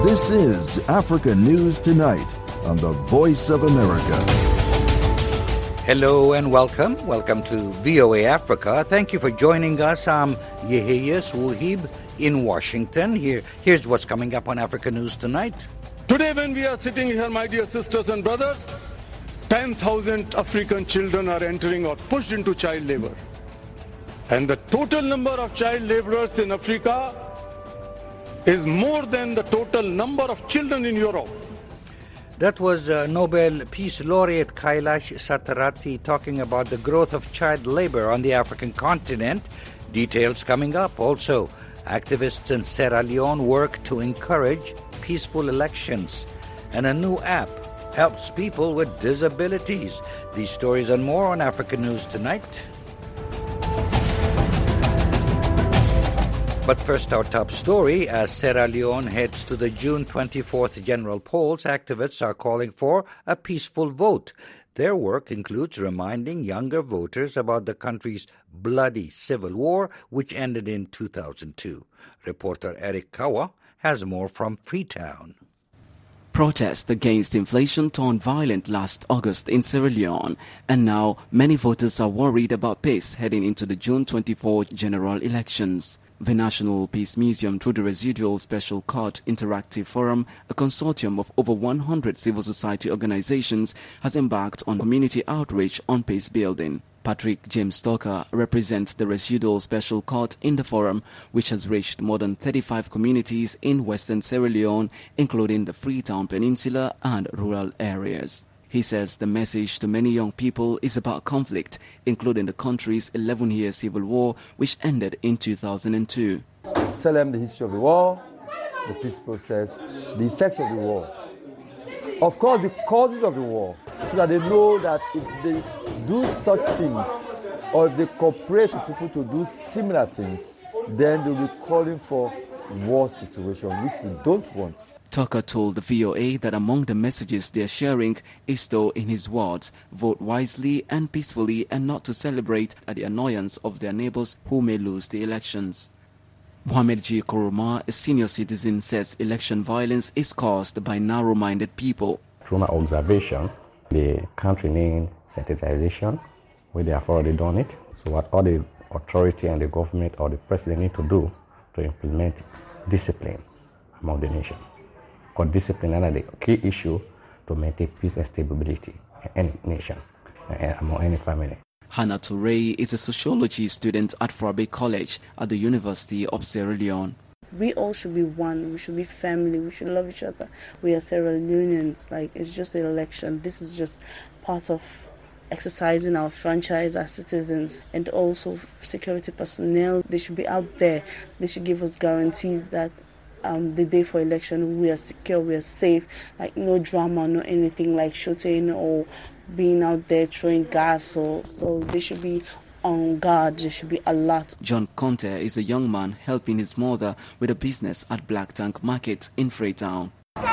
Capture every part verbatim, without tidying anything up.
This is Africa News Tonight on the Voice of America. Hello and welcome. Welcome to V O A Africa. Thank you for joining us. I'm Yeheyes Wuhib in Washington. Here, here's what's coming up on Africa News Tonight. Today when we are sitting here, my dear sisters and brothers, ten thousand African children are entering or pushed into child labor. And the total number of child laborers in Africa is more than the total number of children in Europe. That was uh, Nobel Peace Laureate Kailash Satyarthi talking about the growth of child labor on the African continent. Details coming up. Also, activists in Sierra Leone work to encourage peaceful elections. And a new app helps people with disabilities. These stories and more on Africa News Tonight. But first, our top story. As Sierra Leone heads to the June twenty-fourth general polls, activists are calling for a peaceful vote. Their work includes reminding younger voters about the country's bloody civil war, which ended in two thousand two. Reporter Eric Kawa has more from Freetown. Protests against inflation turned violent last August in Sierra Leone, and now many voters are worried about peace heading into the June twenty-fourth general elections. The National Peace Museum, through the Residual Special Court Interactive Forum, a consortium of over one hundred civil society organizations, has embarked on community outreach on peace building. Patrick James Stoker represents the Residual Special Court in the forum, which has reached more than thirty-five communities in Western Sierra Leone, including the Freetown Peninsula and rural areas. He says the message to many young people is about conflict, including the country's eleven-year civil war, which ended in two thousand two. Tell them the history of the war, the peace process, the effects of the war. Of course, the causes of the war, so that they know that if they do such things, or if they cooperate with people to do similar things, then they'll be calling for war situation, which we don't want. Tucker told the V O A that among the messages they're sharing is to, in his words, vote wisely and peacefully and not to celebrate at the annoyance of their neighbors who may lose the elections. Mohamed G. Koroma, a senior citizen, says election violence is caused by narrow-minded people. Through my observation, the country needs sensitization, where they have already done it. So what all the authority and the government or the president need to do to implement discipline among the nation. Because discipline is the key issue to maintain peace and stability in any nation and among any family. Hannah Touré is a sociology student at Farbe College at the University of Sierra Leone. We all should be one. We should be family. We should love each other. We are Sierra Leoneans. Like, it's just an election. This is just part of exercising our franchise as citizens, and also security personnel. They should be out there. They should give us guarantees that Um, the day for election, we are secure, we are safe, like no drama, no anything like shooting or being out there throwing gas. Or, so they should be on guard, there should be alert. John Conte is a young man helping his mother with a business at Black Tank Market in Freetown. Go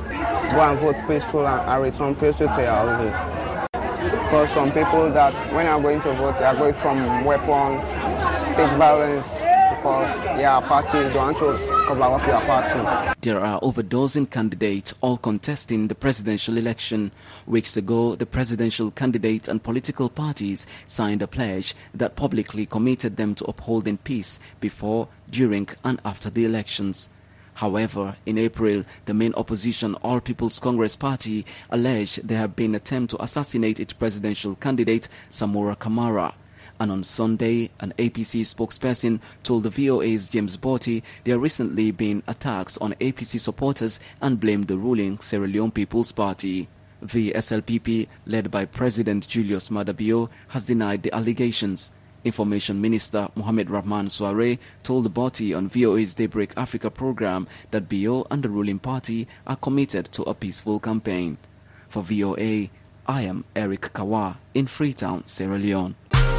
and vote peaceful and return peaceful to your houses. Because some people that when I'm going to vote, they are going from weapon, take violence, because their party don't want to cover up your party. There are over a dozen candidates all contesting the presidential election. Weeks ago, the presidential candidates and political parties signed a pledge that publicly committed them to upholding peace before, during and after the elections. However, in April, the main opposition All People's Congress Party alleged there had been an attempt to assassinate its presidential candidate, Samora Kamara. And on Sunday, an A P C spokesperson told the V O A's James Botti there have recently been attacks on A P C supporters and blamed the ruling Sierra Leone People's Party. The S L P P, led by President Julius Maada Bio, has denied the allegations. Information Minister Mohamed Rahman Soare told Botti on V O A's Daybreak Africa program that Bio and the ruling party are committed to a peaceful campaign. For V O A, I am Eric Kawa in Freetown, Sierra Leone.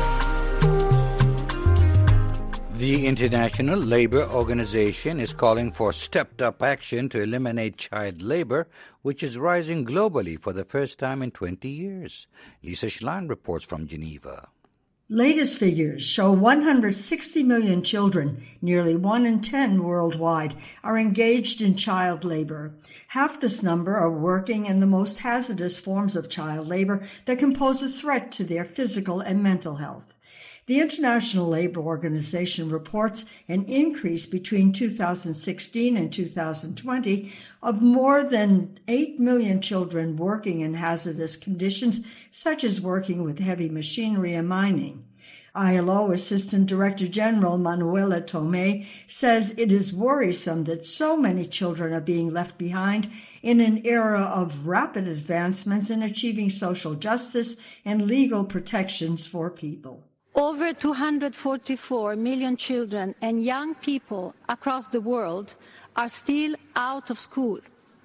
The International Labour Organization is calling for stepped-up action to eliminate child labour, which is rising globally for the first time in twenty years. Lisa Schlein reports from Geneva. Latest figures show one hundred sixty million children, nearly one in ten worldwide, are engaged in child labor. Half this number are working in the most hazardous forms of child labor that can pose a threat to their physical and mental health. The International Labor Organization reports an increase between two thousand sixteen and two thousand twenty of more than eight million children working in hazardous conditions, such as working with heavy machinery and mining. I L O Assistant Director General Manuela Tomé says it is worrisome that so many children are being left behind in an era of rapid advancements in achieving social justice and legal protections for people. Over two hundred forty-four million children and young people across the world are still out of school.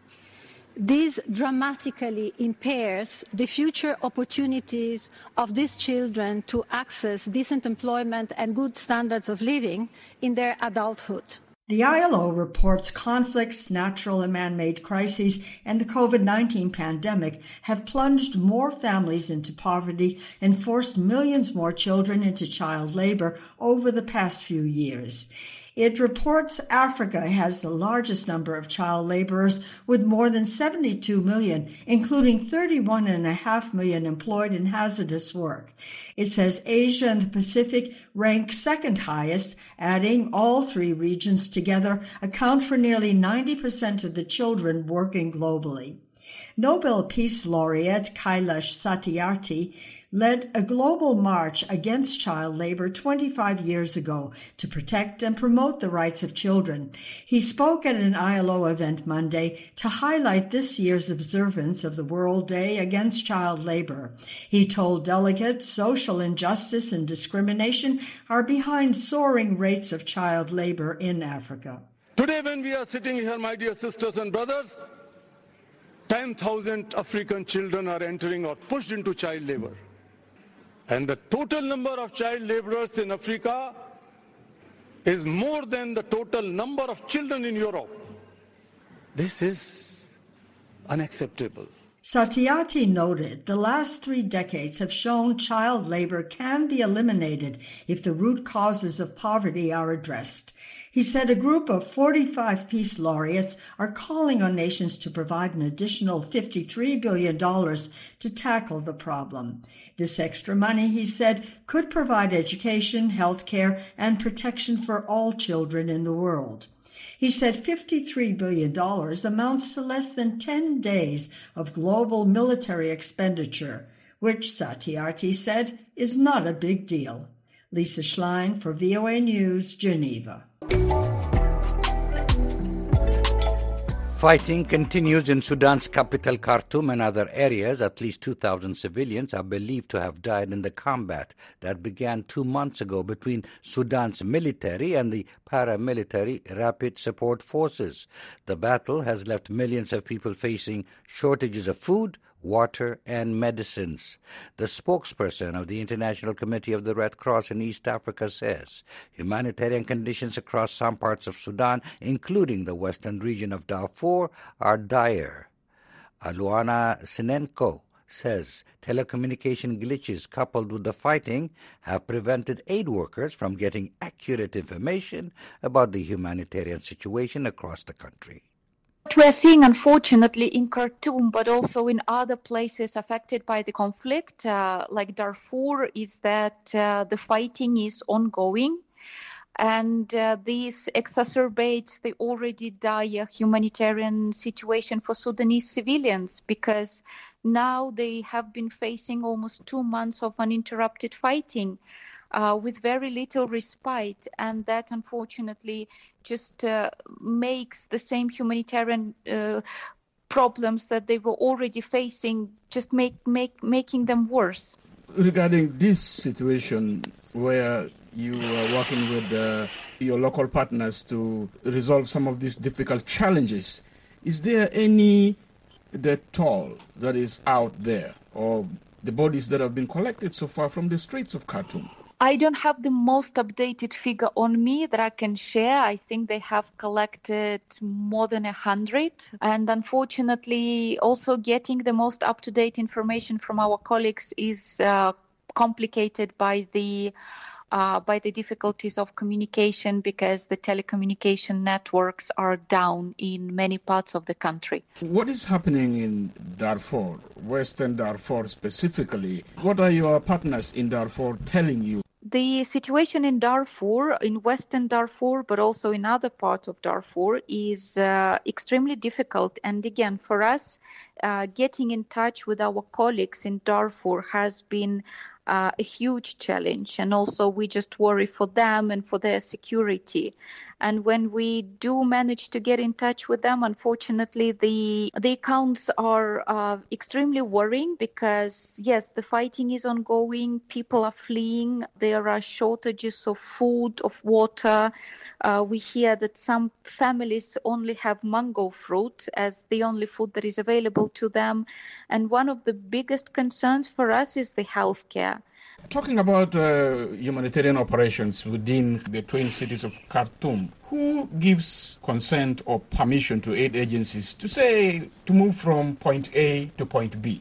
This dramatically impairs the future opportunities of these children to access decent employment and good standards of living in their adulthood. The I L O reports conflicts, natural and man-made crises, and the COVID nineteen pandemic have plunged more families into poverty and forced millions more children into child labor over the past few years. It reports Africa has the largest number of child laborers with more than seventy-two million, including thirty-one point five million employed in hazardous work. It says Asia and the Pacific rank second highest, adding all three regions together account for nearly ninety percent of the children working globally. Nobel Peace Laureate Kailash Satyarthi led a global march against child labor twenty-five years ago to protect and promote the rights of children. He spoke at an I L O event Monday to highlight this year's observance of the World Day Against Child Labor. He told delegates social injustice and discrimination are behind soaring rates of child labor in Africa. Today, when we are sitting here, my dear sisters and brothers, ten thousand African children are entering or pushed into child labor. And the total number of child laborers in Africa is more than the total number of children in Europe. This is unacceptable. Satyarthi noted the last three decades have shown child labor can be eliminated if the root causes of poverty are addressed. He said a group of forty-five peace laureates are calling on nations to provide an additional fifty-three billion dollars to tackle the problem. This extra money, he said, could provide education, health care, and protection for all children in the world. He said fifty-three billion dollars amounts to less than ten days of global military expenditure, which Satyarthi said is not a big deal. Lisa Schlein for V O A News, Geneva. Fighting continues in Sudan's capital, Khartoum, and other areas. At least two thousand civilians are believed to have died in the combat that began two months ago between Sudan's military and the paramilitary Rapid Support Forces. The battle has left millions of people facing shortages of food, water, and medicines. The spokesperson of the International Committee of the Red Cross in East Africa says humanitarian conditions across some parts of Sudan, including the western region of Darfur, are dire. Aluana Sinenko says telecommunication glitches coupled with the fighting have prevented aid workers from getting accurate information about the humanitarian situation across the country. What we are seeing, unfortunately, in Khartoum, but also in other places affected by the conflict, uh, like Darfur, is that uh, the fighting is ongoing. And uh, this exacerbates the already dire humanitarian situation for Sudanese civilians, because now they have been facing almost two months of uninterrupted fighting uh, with very little respite. And that, unfortunately, just uh, makes the same humanitarian uh, problems that they were already facing, just make, make making them worse. Regarding this situation where you are working with uh, your local partners to resolve some of these difficult challenges, is there any the toll that is out there or the bodies that have been collected so far from the streets of Khartoum? I don't have the most updated figure on me that I can share. I think they have collected more than a hundred. And unfortunately, also getting the most up-to-date information from our colleagues is uh, complicated by the uh, by the difficulties of communication because the telecommunication networks are down in many parts of the country. What is happening in Darfur, Western Darfur specifically? What are your partners in Darfur telling you? The situation in Darfur, in Western Darfur, but also in other parts of Darfur, is uh, extremely difficult. And again, for us, uh, getting in touch with our colleagues in Darfur has been uh, a huge challenge. And also we just worry for them and for their security. And when we do manage to get in touch with them, unfortunately, the the accounts are uh, extremely worrying because, yes, the fighting is ongoing. People are fleeing. There are shortages of food, of water. Uh, we hear that some families only have mango fruit as the only food that is available to them. And one of the biggest concerns for us is the healthcare. Talking about uh, humanitarian operations within the twin cities of Khartoum, who gives consent or permission to aid agencies to say to move from point A to point B?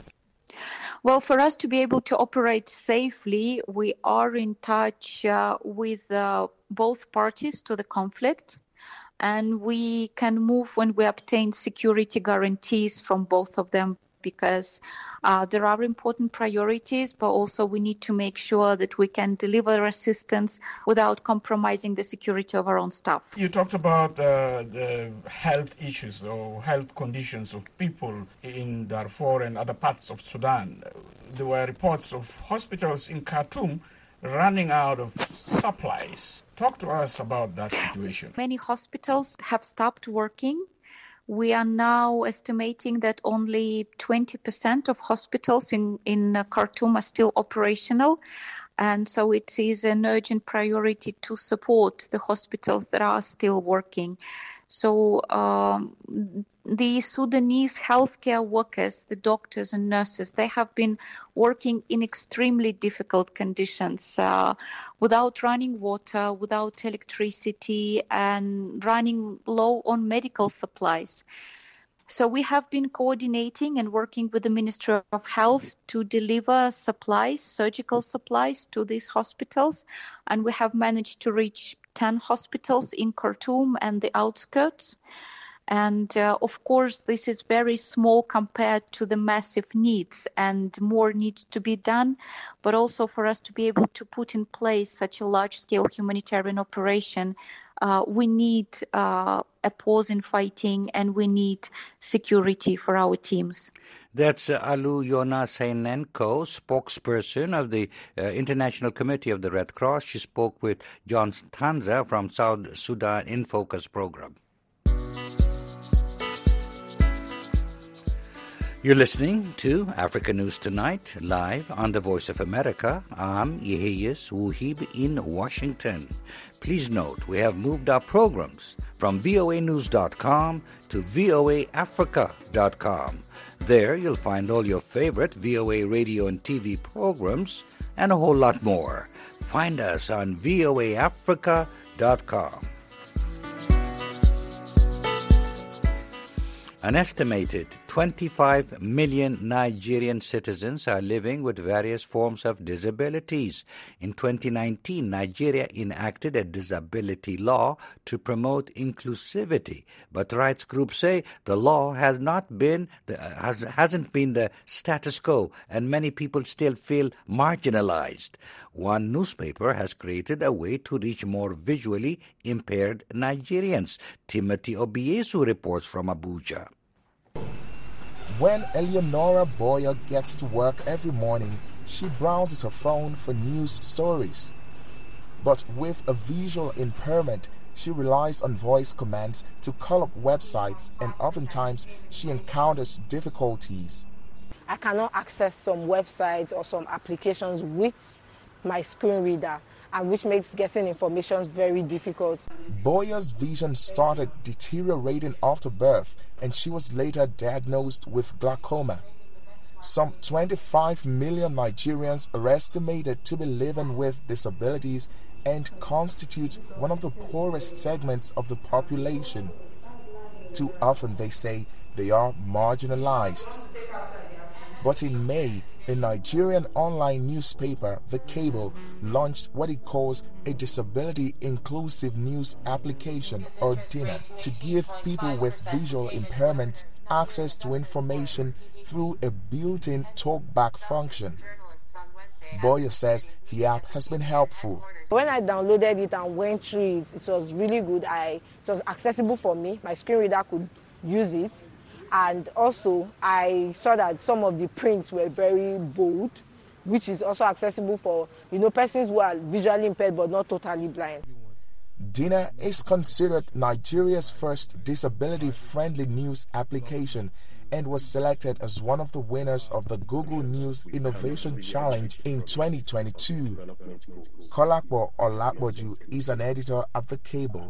Well, for us to be able to operate safely, we are in touch uh, with uh, both parties to the conflict, and we can move when we obtain security guarantees from both of them, because uh, there are important priorities, but also we need to make sure that we can deliver assistance without compromising the security of our own staff. You talked about uh, the health issues or health conditions of people in Darfur and other parts of Sudan. There were reports of hospitals in Khartoum running out of supplies. Talk to us about that situation. Many hospitals have stopped working. We are now estimating that only twenty percent of hospitals in, in Khartoum are still operational. And so it is an urgent priority to support the hospitals that are still working. So um, the Sudanese healthcare workers, the doctors and nurses, they have been working in extremely difficult conditions, uh, without running water, without electricity, and running low on medical supplies. So we have been coordinating and working with the Ministry of Health to deliver supplies, surgical supplies to these hospitals. And we have managed to reach ten hospitals in Khartoum and the outskirts. And uh, of course, this is very small compared to the massive needs, and more needs to be done. But also for us to be able to put in place such a large-scale humanitarian operation, uh, we need uh, a pause in fighting, and we need security for our teams. That's uh, Alu Yonasainenko, spokesperson of the uh, International Committee of the Red Cross. She spoke with John Tanza from South Sudan In Focus program. You're listening to Africa News Tonight, live on the Voice of America. I'm Yehiyas Wuhib in Washington. Please note, we have moved our programs from V O A news dot com to V O A africa dot com. There you'll find all your favorite V O A radio and T V programs and a whole lot more. Find us on V O A africa dot com. An estimated twenty-five million Nigerian citizens are living with various forms of disabilities. In twenty nineteen, Nigeria enacted a disability law to promote inclusivity, but rights groups say the law has not been the, has, hasn't been the status quo, and many people still feel marginalized. One newspaper has created a way to reach more visually impaired Nigerians. Timothy Obiesu reports from Abuja. When Eleonora Boyer gets to work every morning, she browses her phone for news stories. But with a visual impairment, she relies on voice commands to call up websites, and oftentimes she encounters difficulties. I cannot access some websites or some applications with my screen reader, and which makes getting information very difficult. Boyer's vision started deteriorating after birth, and she was later diagnosed with glaucoma. Some twenty-five million Nigerians are estimated to be living with disabilities and constitute one of the poorest segments of the population. Too often, they say, they are marginalized. But in May, A Nigerian online newspaper, The Cable, launched what it calls a Disability Inclusive News Application, or D I N A, to give people with visual impairments access to information through a built-in talkback function. Boyer says the app has been helpful. When I downloaded it and went through it, it was really good. I, it was accessible for me. My screen reader could use it. And also, I saw that some of the prints were very bold, which is also accessible for, you know, persons who are visually impaired but not totally blind. D I N A is considered Nigeria's first disability-friendly news application and was selected as one of the winners of the Google News Innovation Challenge in twenty twenty-two. Kolakbo Olakboju is an editor at The Cable.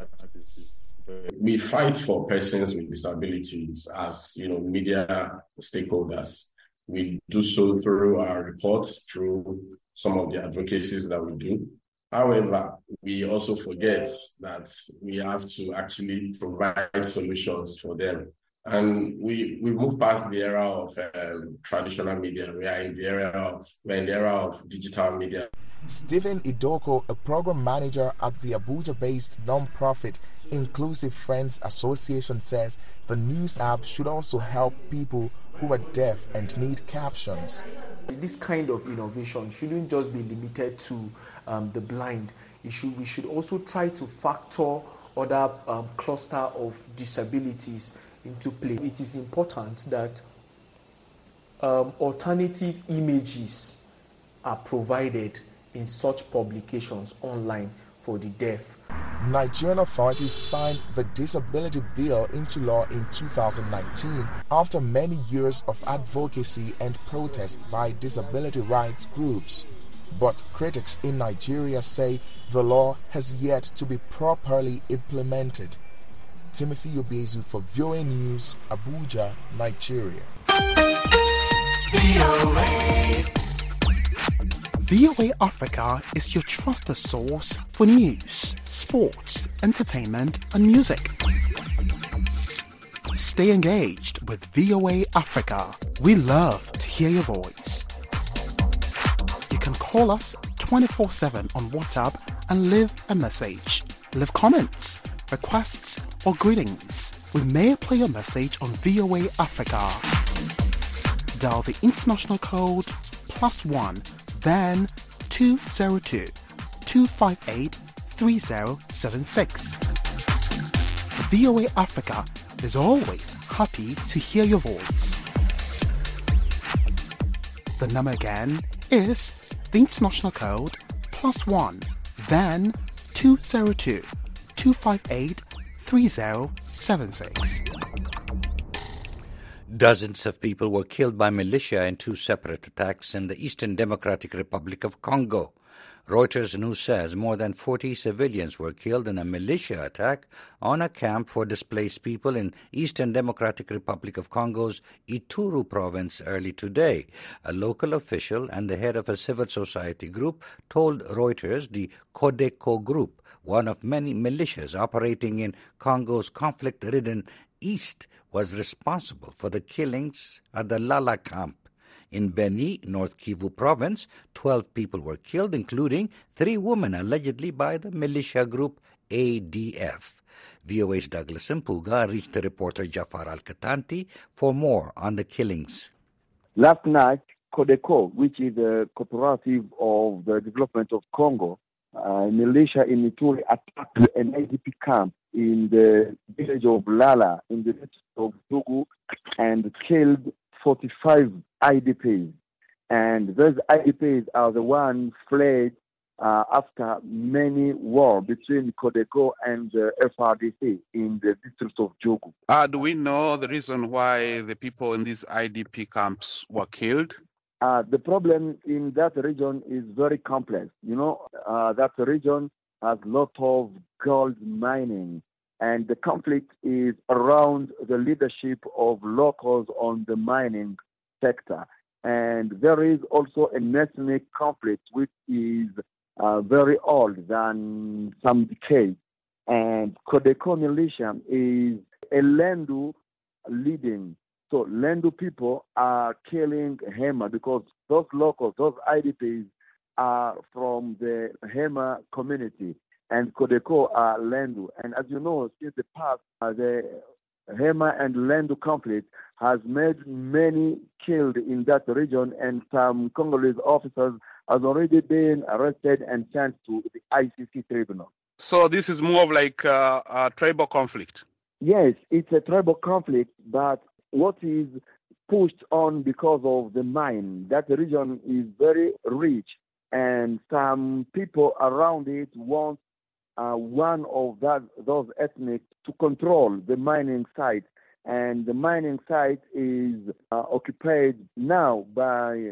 We fight for persons with disabilities as, you know, media stakeholders. We do so through our reports, through some of the advocacies that we do. However, we also forget that we have to actually provide solutions for them. And we we move past the era of um, traditional media. We are in the era of we're in the era of digital media. Stephen Idoko, a program manager at the Abuja-based non-profit Inclusive Friends Association, says the news app should also help people who are deaf and need captions. This kind of innovation shouldn't just be limited to um, the blind. It should, we should also try to factor other um, cluster of disabilities into play. It is important that um, alternative images are provided in such publications online for the deaf. Nigerian authorities signed the Disability Bill into law in two thousand nineteen after many years of advocacy and protest by disability rights groups. But critics in Nigeria say the law has yet to be properly implemented. Timothy Obezu for V O A News, Abuja, Nigeria. V O A. V O A Africa is your trusted source for news, sports, entertainment, and music. Stay engaged with V O A Africa. We love to hear your voice. You can call us twenty-four seven on WhatsApp and leave a message. Leave comments, requests, or greetings. We may play your message on V O A Africa. Dial the international code plus one, then two zero two, two five eight, three zero seven six. V O A Africa is always happy to hear your voice. The number again is the international code plus one, then two zero two, two five eight, three zero seven six. Dozens of people were killed by militia in two separate attacks in the Eastern Democratic Republic of Congo. Reuters news says more than forty civilians were killed in a militia attack on a camp for displaced people in Eastern Democratic Republic of Congo's Ituri province early today. A local official and the head of a civil society group told Reuters the Codeco Group, one of many militias operating in Congo's conflict-ridden east, was responsible for the killings at the Lala camp. In Beni, North Kivu province, twelve people were killed, including three women, allegedly by the militia group A D F. V O A's Douglas Mpuga reached the reporter Jafar Al-Katanti for more on the killings. Last night, Codeco, which is a cooperative of the development of Congo, uh, militia in Ituri attacked an I D P camp in the village of Lala in the district of Jugu and killed forty-five I D Ps. And those I D Ps are the ones fled uh, after many war between Codeco and the F R D C in the district of Jugu. Uh, do we know the reason why the people in these I D P camps were killed? Uh, the problem in that region is very complex. You know, uh, that region has a lot of gold mining, and the conflict is around the leadership of locals on the mining sector. And there is also an ethnic conflict which is uh, very old than some decades. And Codeco militia is a Lendu leading So Lendu people are killing Hema because those locals, those I D Ps, are from the Hema community, and Codeco are Lendu. And as you know, since the past, uh, the Hema and Lendu conflict has made many killed in that region, and some Congolese officers have already been arrested and sent to the I C C tribunal. So this is more of like uh, a tribal conflict? Yes, it's a tribal conflict, but what is pushed on because of the mine, that region is very rich, and some people around it want uh, one of that those ethnic to control the mining site. And the mining site is uh, occupied now by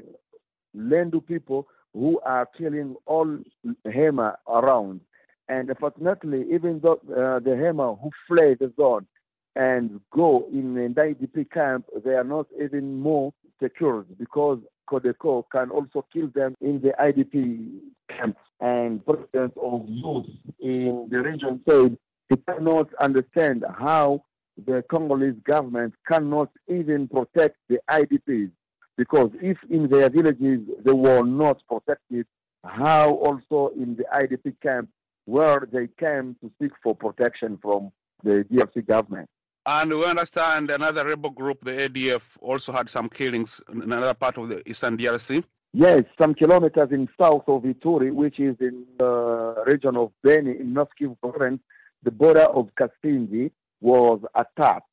Lendu people who are killing all Hema around. And unfortunately, even though uh, the Hema who fled the zone and go in an I D P camp, they are not even more secure because Codeco can also kill them in the I D P camps. And president of youth in the region said he cannot understand how the Congolese government cannot even protect the I D Ps, because if in their villages they were not protected, how also in the I D P camp where they came to seek for protection from the D R C government. And we understand another rebel group, the A D F, also had some killings in another part of the eastern D R C. Yes, some kilometers in south of Ituri, which is in the region of Beni, in North Kivu province, the border of Kasindi was attacked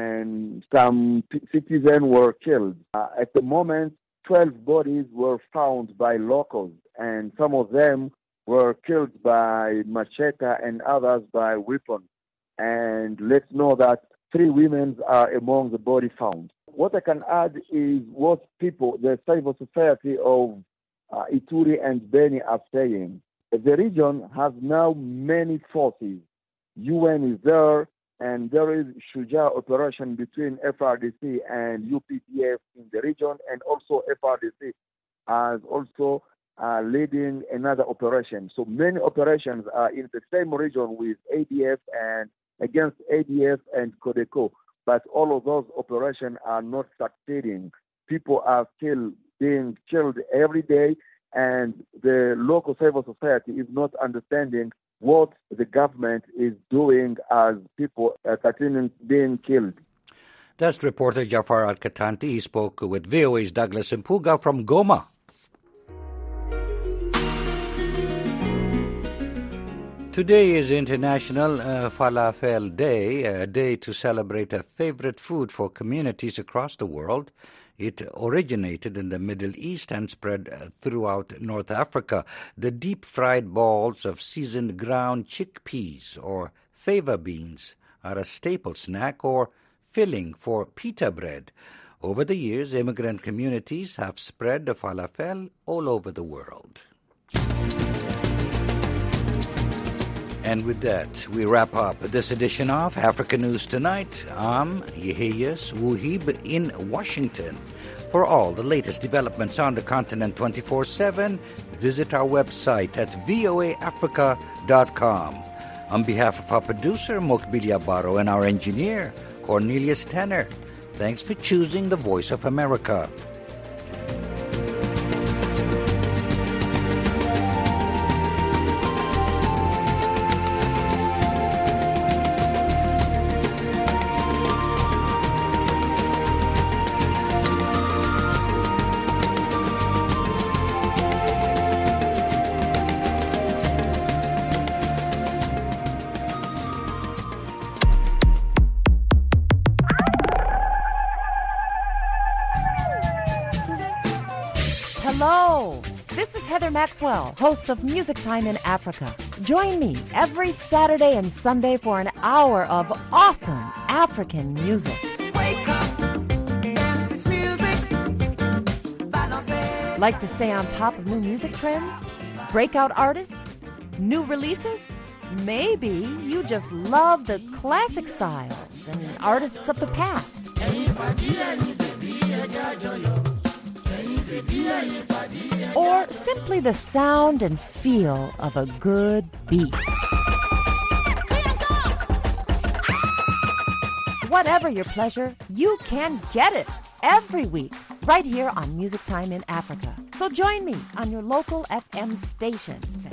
and some p- citizens were killed. Uh, at the moment, twelve bodies were found by locals, and some of them were killed by machete and others by weapons. And let's know that three women are among the body found. What I can add is what people, the civil society of uh, Ituri and Beni are saying. The region has now many forces. U N is there, and there is Shuja operation between F R D C and U P D F in the region, and also F R D C has also uh, leading another operation. So many operations are in the same region with A D F and against A D F and Codeco, but all of those operations are not succeeding. People are still being killed every day, and the local civil society is not understanding what the government is doing as people are continuing being killed. That's reporter Jafar Al-Katanti. He spoke with V O A's Douglas Impuga from Goma. Today is International uh, Falafel Day, a day to celebrate a favorite food for communities across the world. It originated in the Middle East and spread uh, throughout North Africa. The deep-fried balls of seasoned ground chickpeas or fava beans are a staple snack or filling for pita bread. Over the years, immigrant communities have spread the falafel all over the world. And with that, we wrap up this edition of Africa News Tonight. I'm Yeheyes Wuhib in Washington. For all the latest developments on the continent twenty-four seven, visit our website at voa africa dot com. On behalf of our producer, Mokbilia Baro, and our engineer, Cornelius Tanner, thanks for choosing the Voice of America. Hello, this is Heather Maxwell, host of Music Time in Africa. Join me every Saturday and Sunday for an hour of awesome African music. Wake up, dance this music. Like to stay on top of new music trends? Breakout artists? New releases? Maybe you just love the classic styles and artists of the past. Or simply the sound and feel of a good beat. Whatever your pleasure, you can get it every week right here on Music Time in Africa. So join me on your local F M stations.